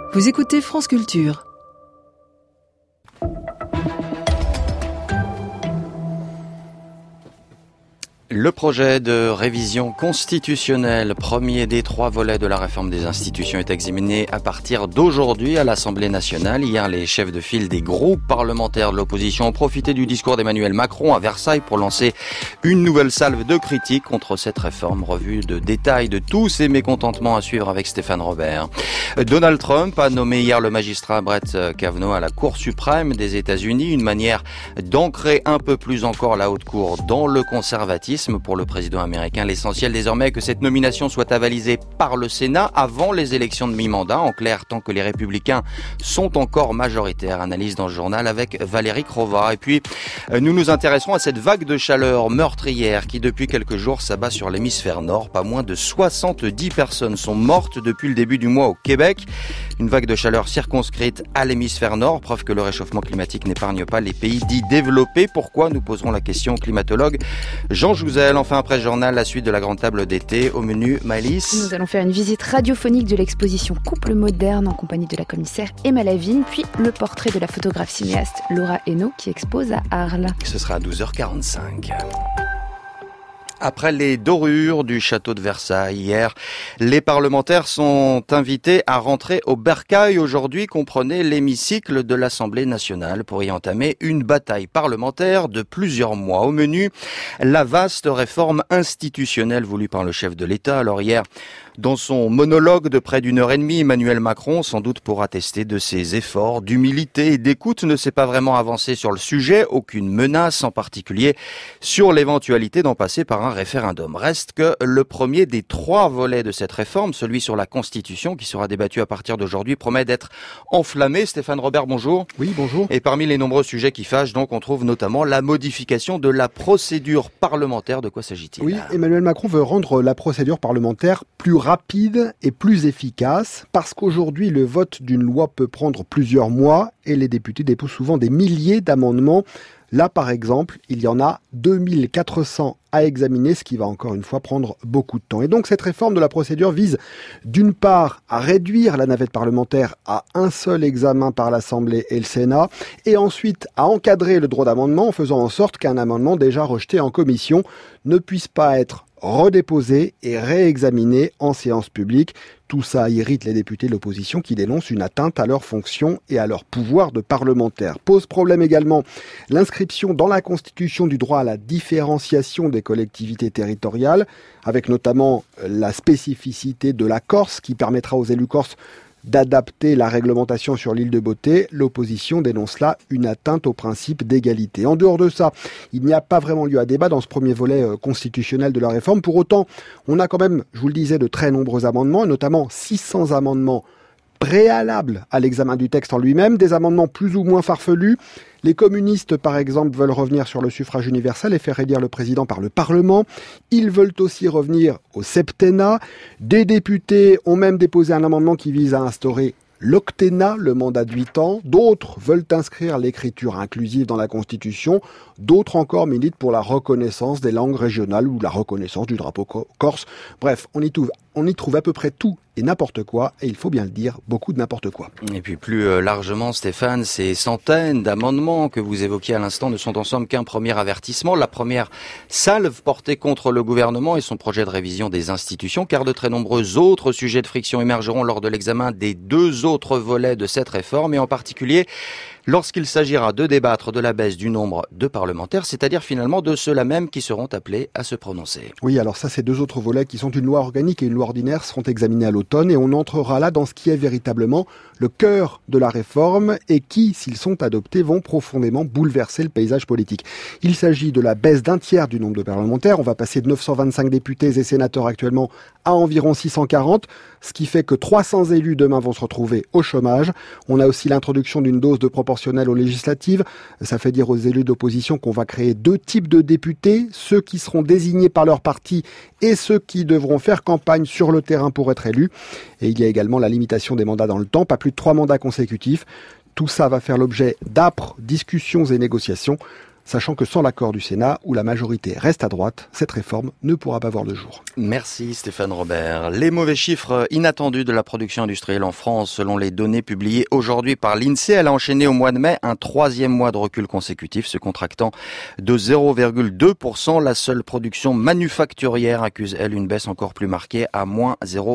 Vous écoutez France Culture. Le projet de révision constitutionnelle, premier des 3 volets de la réforme des institutions, est examiné à partir d'aujourd'hui à l'Assemblée nationale. Hier, les chefs de file des groupes parlementaires de l'opposition ont profité du discours d'Emmanuel Macron à Versailles pour lancer une nouvelle salve de critiques contre cette réforme. Revue de détails de tous ces mécontentements à suivre avec Stéphane Robert. Donald Trump a nommé hier le magistrat Brett Kavanaugh à la Cour suprême des États-Unis, une manière d'ancrer un peu plus encore la haute cour dans le conservatisme. Pour le président américain, l'essentiel désormais est que cette nomination soit avalisée par le Sénat avant les élections de mi-mandat. En clair, tant que les Républicains sont encore majoritaires. Analyse dans le journal avec Valérie Crova. Et puis, nous nous intéresserons à cette vague de chaleur meurtrière qui, depuis quelques jours, s'abat sur l'hémisphère nord. Pas moins de 70 personnes sont mortes depuis le début du mois au Québec. Une vague de chaleur circonscrite à l'hémisphère nord, preuve que le réchauffement climatique n'épargne pas les pays dits développés. Pourquoi? Nous poserons la question au climatologue Jean Jouzel. Enfin, après le journal, la suite de la grande table d'été. Au menu, Maëlys. Nous allons faire une visite radiophonique de l'exposition Couple moderne en compagnie de la commissaire Emma Lavigne, puis le portrait de la photographe cinéaste Laura Hainaut qui expose à Arles. Ce sera à 12h45. Après les dorures du château de Versailles hier, les parlementaires sont invités à rentrer au bercail aujourd'hui, comprenez l'hémicycle de l'Assemblée nationale, pour y entamer une bataille parlementaire de plusieurs mois. Au menu, la vaste réforme institutionnelle voulue par le chef de l'État. Alors hier, dans son monologue de près d'1 heure et demie, Emmanuel Macron, sans doute pour attester de ses efforts d'humilité et d'écoute, ne s'est pas vraiment avancé sur le sujet. Aucune menace, en particulier sur l'éventualité d'en passer par un référendum. Reste que le premier des 3 volets de cette réforme, celui sur la Constitution, qui sera débattu à partir d'aujourd'hui, promet d'être enflammé. Stéphane Robert, bonjour. Oui, bonjour. Et parmi les nombreux sujets qui fâchent, donc, on trouve notamment la modification de la procédure parlementaire. De quoi s'agit-il? Oui, Emmanuel Macron veut rendre la procédure parlementaire plus rapide et plus efficace, parce qu'aujourd'hui, le vote d'une loi peut prendre plusieurs mois et les députés déposent souvent des milliers d'amendements. Là, par exemple, il y en a 2400 à examiner, ce qui va encore une fois prendre beaucoup de temps. Et donc, cette réforme de la procédure vise, d'une part, à réduire la navette parlementaire à un seul examen par l'Assemblée et le Sénat, et ensuite à encadrer le droit d'amendement en faisant en sorte qu'un amendement déjà rejeté en commission ne puisse pas être redéposé et réexaminé en séance publique. Tout ça irrite les députés de l'opposition qui dénoncent une atteinte à leurs fonctions et à leur pouvoir de parlementaire. Pose problème également l'inscription dans la Constitution du droit à la différenciation des collectivités territoriales, avec notamment la spécificité de la Corse qui permettra aux élus corses d'adapter la réglementation sur l'île de Beauté. L'opposition dénonce là une atteinte au principe d'égalité. En dehors de ça, il n'y a pas vraiment lieu à débat dans ce premier volet constitutionnel de la réforme. Pour autant, on a quand même, je vous le disais, de très nombreux amendements, et notamment 600 amendements préalables à l'examen du texte en lui-même, des amendements plus ou moins farfelus. Les communistes, par exemple, veulent revenir sur le suffrage universel et faire élire le président par le Parlement. Ils veulent aussi revenir au septennat. Des députés ont même déposé un amendement qui vise à instaurer l'octennat, le mandat de 8 ans. D'autres veulent inscrire l'écriture inclusive dans la Constitution. D'autres encore militent pour la reconnaissance des langues régionales ou la reconnaissance du drapeau corse. Bref, on y trouve à peu près tout et n'importe quoi, et il faut bien le dire, beaucoup de n'importe quoi. Et puis plus largement, Stéphane, ces centaines d'amendements que vous évoquiez à l'instant ne sont en somme qu'un premier avertissement, la première salve portée contre le gouvernement et son projet de révision des institutions, car de très nombreux autres sujets de friction émergeront lors de l'examen des 2 autres volets de cette réforme, et en particulier lorsqu'il s'agira de débattre de la baisse du nombre de parlementaires, c'est-à-dire finalement de ceux-là même qui seront appelés à se prononcer. Oui, alors ça, ces 2 autres volets qui sont une loi organique et une loi ordinaire seront examinés à l'automne, et on entrera là dans ce qui est véritablement le cœur de la réforme et qui, s'ils sont adoptés, vont profondément bouleverser le paysage politique. Il s'agit de la baisse d'1 tiers du nombre de parlementaires. On va passer de 925 députés et sénateurs actuellement à environ 640, ce qui fait que 300 élus demain vont se retrouver au chômage. On a aussi l'introduction d'une dose de proportionnelle aux législatives. Ça fait dire aux élus d'opposition qu'on va créer 2 types de députés, ceux qui seront désignés par leur parti et ceux qui devront faire campagne sur le terrain pour être élus. Et il y a également la limitation des mandats dans le temps, pas plus de 3 mandats consécutifs. Tout ça va faire l'objet d'âpres discussions et négociations. sachant que sans l'accord du Sénat, où la majorité reste à droite, cette réforme ne pourra pas voir le jour. Merci Stéphane Robert. Les mauvais chiffres inattendus de la production industrielle en France, selon les données publiées aujourd'hui par l'INSEE, elle a enchaîné au mois de mai un 3e mois de recul consécutif, se contractant de 0,2%. La seule production manufacturière accuse, elle, une baisse encore plus marquée à moins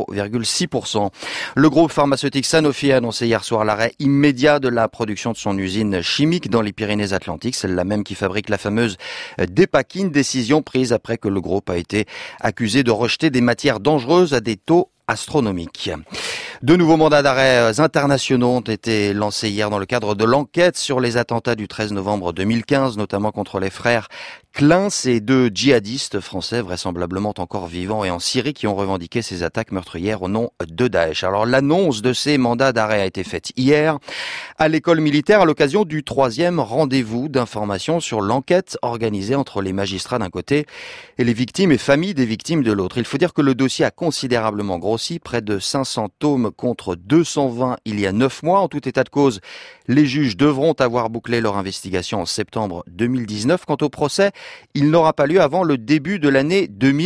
0,6%. Le groupe pharmaceutique Sanofi a annoncé hier soir l'arrêt immédiat de la production de son usine chimique dans les Pyrénées-Atlantiques, celle-là même qui fabrique la fameuse Dépakine, décision prise après que le groupe a été accusé de rejeter des matières dangereuses à des taux astronomiques. De nouveaux mandats d'arrêt internationaux ont été lancés hier dans le cadre de l'enquête sur les attentats du 13 novembre 2015, notamment contre les frères Klein, ces 2 djihadistes français vraisemblablement encore vivants et en Syrie qui ont revendiqué ces attaques meurtrières au nom de Daesh. Alors l'annonce de ces mandats d'arrêt a été faite hier à l'école militaire à l'occasion du 3e rendez-vous d'information sur l'enquête organisée entre les magistrats d'un côté et les victimes et familles des victimes de l'autre. Il faut dire que le dossier a considérablement grossi, près de 500 tomes contre 220 il y a 9 mois. En tout état de cause, les juges devront avoir bouclé leur investigation en septembre 2019. Quant au procès, il n'aura pas lieu avant le début de l'année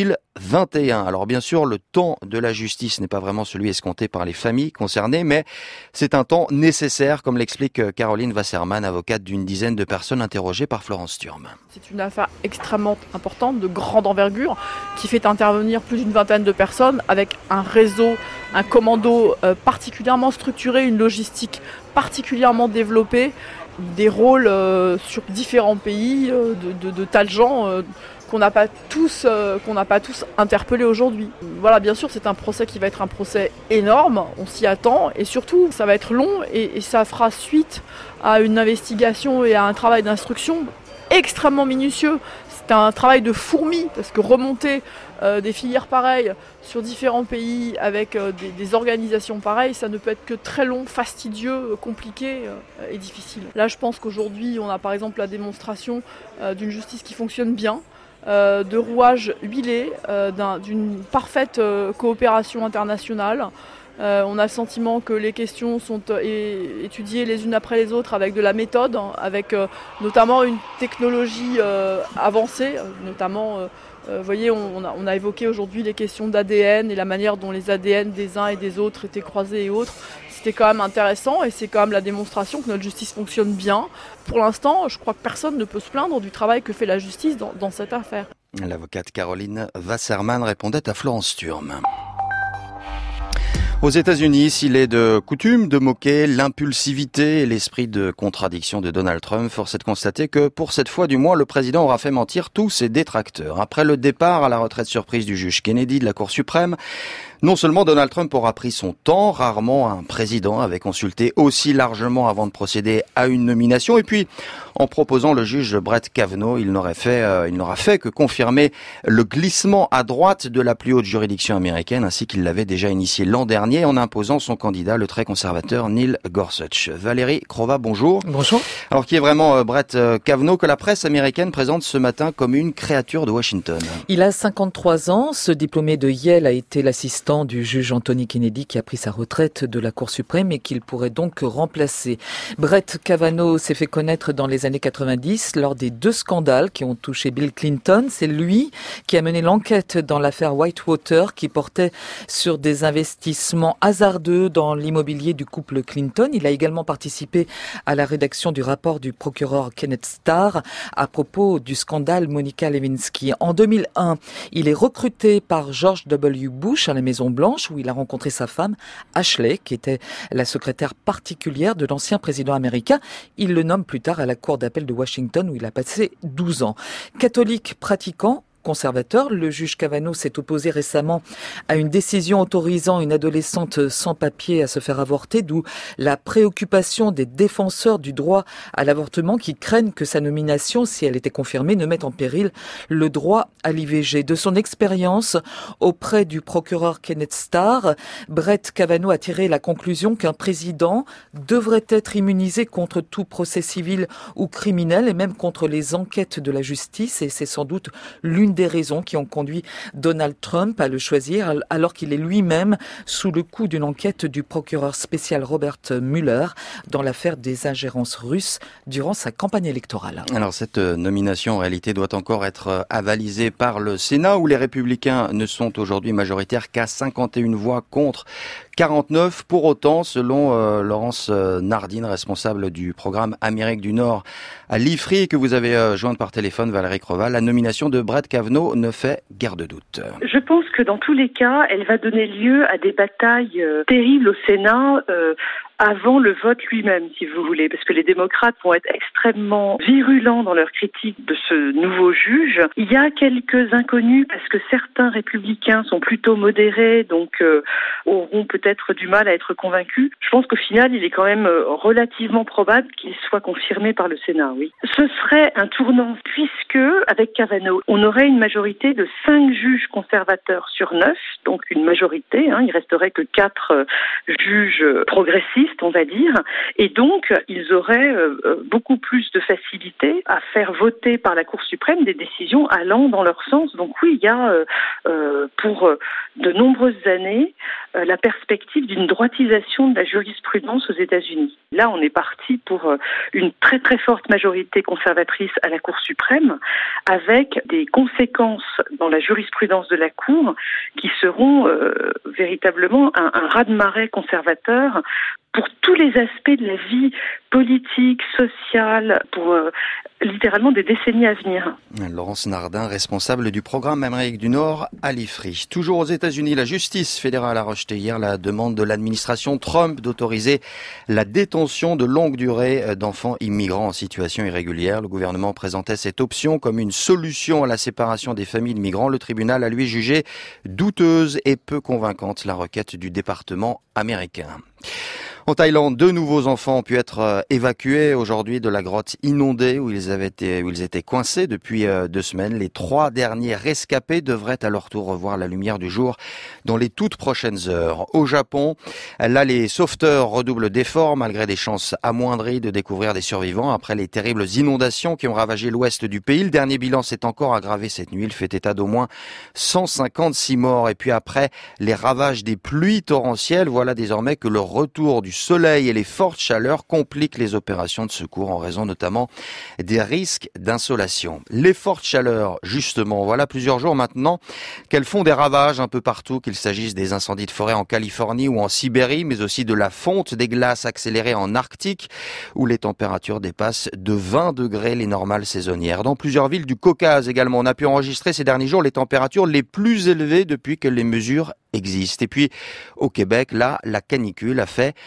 2021. Alors bien sûr, le temps de la justice n'est pas vraiment celui escompté par les familles concernées, mais c'est un temps nécessaire, comme l'explique Caroline Wasserman, avocate d'une dizaine de personnes interrogées par Florence Sturm. C'est une affaire extrêmement importante, de grande envergure, qui fait intervenir plus d'une vingtaine de personnes avec un réseau, un commando particulièrement structuré, une logistique particulièrement développée, des rôles sur différents pays de tas de gens qu'on n'a pas tous interpellés aujourd'hui. Voilà, bien sûr, c'est un procès qui va être un procès énorme, on s'y attend, et surtout, ça va être long et ça fera suite à une investigation et à un travail d'instruction extrêmement minutieux. C'est un travail de fourmi, parce que remonter des filières pareilles sur différents pays avec des organisations pareilles, ça ne peut être que très long, fastidieux, compliqué et difficile. Là, je pense qu'aujourd'hui, on a par exemple la démonstration d'une justice qui fonctionne bien, de rouages huilés, d'une parfaite coopération internationale. On a le sentiment que les questions sont étudiées les unes après les autres avec de la méthode, avec notamment une technologie avancée, notamment, vous voyez, on a évoqué aujourd'hui les questions d'ADN et la manière dont les ADN des uns et des autres étaient croisés et autres. C'était quand même intéressant et c'est quand même la démonstration que notre justice fonctionne bien. Pour l'instant, je crois que personne ne peut se plaindre du travail que fait la justice dans cette affaire. L'avocate Caroline Wasserman répondait à Florence Sturm. Aux États-Unis, s'il est de coutume de moquer l'impulsivité et l'esprit de contradiction de Donald Trump, force est de constater que, pour cette fois du moins, le président aura fait mentir tous ses détracteurs. Après le départ à la retraite surprise du juge Kennedy de la Cour suprême, non seulement Donald Trump aura pris son temps, rarement un président avait consulté aussi largement avant de procéder à une nomination, et puis en proposant le juge Brett Kavanaugh, il n'aura fait que confirmer le glissement à droite de la plus haute juridiction américaine, ainsi qu'il l'avait déjà initié l'an dernier en imposant son candidat, le très conservateur Neil Gorsuch. Valérie Crova, bonjour. Bonjour. Alors qui est vraiment Brett Kavanaugh que la presse américaine présente ce matin comme une créature de Washington? Il a 53 ans, ce diplômé de Yale a été l'assistant du juge Anthony Kennedy qui a pris sa retraite de la Cour suprême et qu'il pourrait donc remplacer. Brett Kavanaugh s'est fait connaître dans les années 90 lors des 2 scandales qui ont touché Bill Clinton. C'est lui qui a mené l'enquête dans l'affaire Whitewater qui portait sur des investissements hasardeux dans l'immobilier du couple Clinton. Il a également participé à la rédaction du rapport du procureur Kenneth Starr à propos du scandale Monica Lewinsky. En 2001, il est recruté par George W. Bush à la Maison-Blanche où il a rencontré sa femme, Ashley, qui était la secrétaire particulière de l'ancien président américain. Il le nomme plus tard à la Cour d'appel de Washington où il a passé 12 ans. Catholique pratiquant, conservateur, le juge Kavanaugh s'est opposé récemment à une décision autorisant une adolescente sans papier à se faire avorter, d'où la préoccupation des défenseurs du droit à l'avortement qui craignent que sa nomination, si elle était confirmée, ne mette en péril le droit à l'IVG. De son expérience auprès du procureur Kenneth Starr, Brett Kavanaugh a tiré la conclusion qu'un président devrait être immunisé contre tout procès civil ou criminel et même contre les enquêtes de la justice, et c'est sans doute l'une des raisons qui ont conduit Donald Trump à le choisir, alors qu'il est lui-même sous le coup d'une enquête du procureur spécial Robert Mueller dans l'affaire des ingérences russes durant sa campagne électorale. Alors cette nomination en réalité doit encore être avalisée par le Sénat, où les Républicains ne sont aujourd'hui majoritaires qu'à 51 voix contre 49. Pour autant, selon Laurence Nardine, responsable du programme Amérique du Nord à l'IFRI, que vous avez jointe par téléphone, Valérie Creval, la nomination de Brett Kavanaugh ne fait guère de doute. Je pense que dans tous les cas, elle va donner lieu à des batailles terribles au Sénat avant le vote lui-même, si vous voulez, parce que les démocrates vont être extrêmement virulents dans leur critique de ce nouveau juge. Il y a quelques inconnus parce que certains républicains sont plutôt modérés, donc auront peut-être du mal à être convaincus. Je pense qu'au final, il est quand même relativement probable qu'il soit confirmé par le Sénat, oui. Ce serait un tournant puisque, avec Kavanaugh, on aurait une majorité de 5 juges conservateurs sur 9, donc une majorité, il resterait que 4 juges progressistes, on va dire, et donc ils auraient beaucoup plus de facilité à faire voter par la Cour suprême des décisions allant dans leur sens. Donc oui, il y a pour de nombreuses années la perspective d'une droitisation de la jurisprudence aux États-Unis. Là, on est parti pour une très très forte majorité conservatrice à la Cour suprême, avec des conséquences dans la jurisprudence de la Cour qui seront véritablement un raz-de-marée conservateur pour tous les aspects de la vie politique, sociale, pour littéralement des décennies à venir. Laurence Nardin, responsable du programme Amérique du Nord à l'IFRI. Toujours aux États-Unis, la justice fédérale a rejeté hier la demande de l'administration Trump d'autoriser la détention de longue durée d'enfants immigrants en situation irrégulière. Le gouvernement présentait cette option comme une solution à la séparation des familles de migrants. Le tribunal a lui jugé douteuse et peu convaincante la requête du département américain. En Thaïlande, 2 nouveaux enfants ont pu être évacués aujourd'hui de la grotte inondée où ils étaient coincés depuis 2 semaines. Les 3 derniers rescapés devraient à leur tour revoir la lumière du jour dans les toutes prochaines heures. Au Japon, là, les sauveteurs redoublent d'efforts malgré des chances amoindries de découvrir des survivants après les terribles inondations qui ont ravagé l'ouest du pays. Le dernier bilan s'est encore aggravé cette nuit. Il fait état d'au moins 156 morts. Et puis après les ravages des pluies torrentielles, voilà désormais que le retour du soleil et les fortes chaleurs compliquent les opérations de secours en raison notamment des risques d'insolation. Les fortes chaleurs, justement, voilà plusieurs jours maintenant qu'elles font des ravages un peu partout, qu'il s'agisse des incendies de forêt en Californie ou en Sibérie, mais aussi de la fonte des glaces accélérée en Arctique, où les températures dépassent de 20 degrés les normales saisonnières. Dans plusieurs villes du Caucase également, on a pu enregistrer ces derniers jours les températures les plus élevées depuis que les mesures existent. Et puis, au Québec, là, la canicule a fait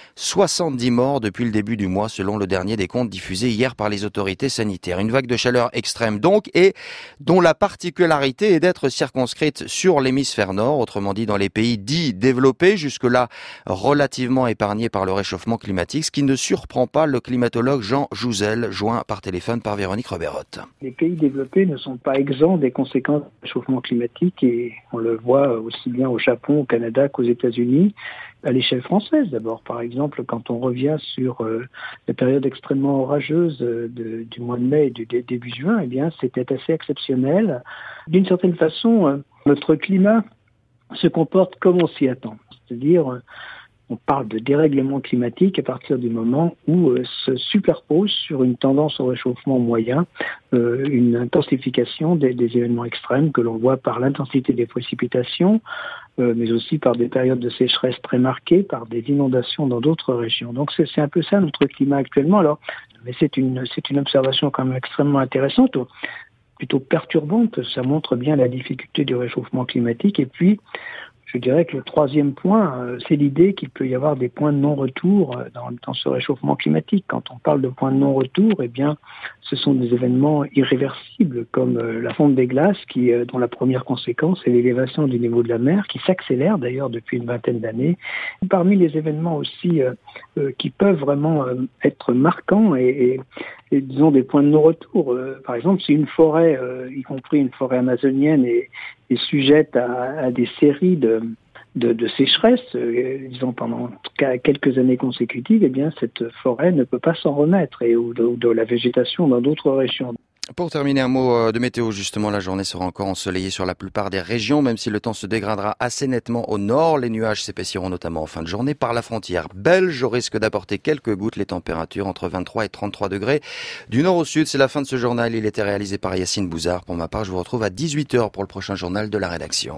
70 morts depuis le début du mois, selon le dernier décompte diffusé hier par les autorités sanitaires. Une vague de chaleur extrême donc, et dont la particularité est d'être circonscrite sur l'hémisphère nord, autrement dit dans les pays dits développés, jusque-là relativement épargnés par le réchauffement climatique, ce qui ne surprend pas le climatologue Jean Jouzel, joint par téléphone par Véronique Roberotte. Les pays développés ne sont pas exempts des conséquences du réchauffement climatique et on le voit aussi bien au Japon, au Canada qu'aux États-Unis, à l'échelle française d'abord. Par exemple, quand on revient sur la période extrêmement orageuse du mois de mai et du début juin, eh bien, c'était assez exceptionnel. D'une certaine façon, notre climat se comporte comme on s'y attend. C'est-à-dire, on parle de dérèglement climatique à partir du moment où se superpose sur une tendance au réchauffement moyen une intensification des événements extrêmes que l'on voit par l'intensité des précipitations, mais aussi par des périodes de sécheresse très marquées, par des inondations dans d'autres régions. Donc c'est un peu ça notre climat actuellement. Alors, mais c'est une observation quand même extrêmement intéressante, plutôt perturbante. Ça montre bien la difficulté du réchauffement climatique. Et puis, je dirais que le troisième point, c'est l'idée qu'il peut y avoir des points de non-retour dans ce réchauffement climatique. Quand on parle de points de non-retour, eh bien, ce sont des événements irréversibles comme la fonte des glaces, dont la première conséquence est l'élévation du niveau de la mer, qui s'accélère d'ailleurs depuis une vingtaine d'années. Parmi les événements aussi qui peuvent vraiment être marquants et disons des points de non-retour. Par exemple, si une forêt, y compris une forêt amazonienne, est sujette à des séries de sécheresse, disons pendant quelques années consécutives, eh bien cette forêt ne peut pas s'en remettre ou de la végétation dans d'autres régions. Pour terminer, un mot de météo, justement, la journée sera encore ensoleillée sur la plupart des régions, même si le temps se dégradera assez nettement au nord. Les nuages s'épaissiront notamment en fin de journée par la frontière belge, au risque d'apporter quelques gouttes. Les températures entre 23 et 33 degrés. Du nord au sud, c'est la fin de ce journal. Il était réalisé par Yacine Bouzard. Pour ma part, je vous retrouve à 18h pour le prochain journal de la rédaction.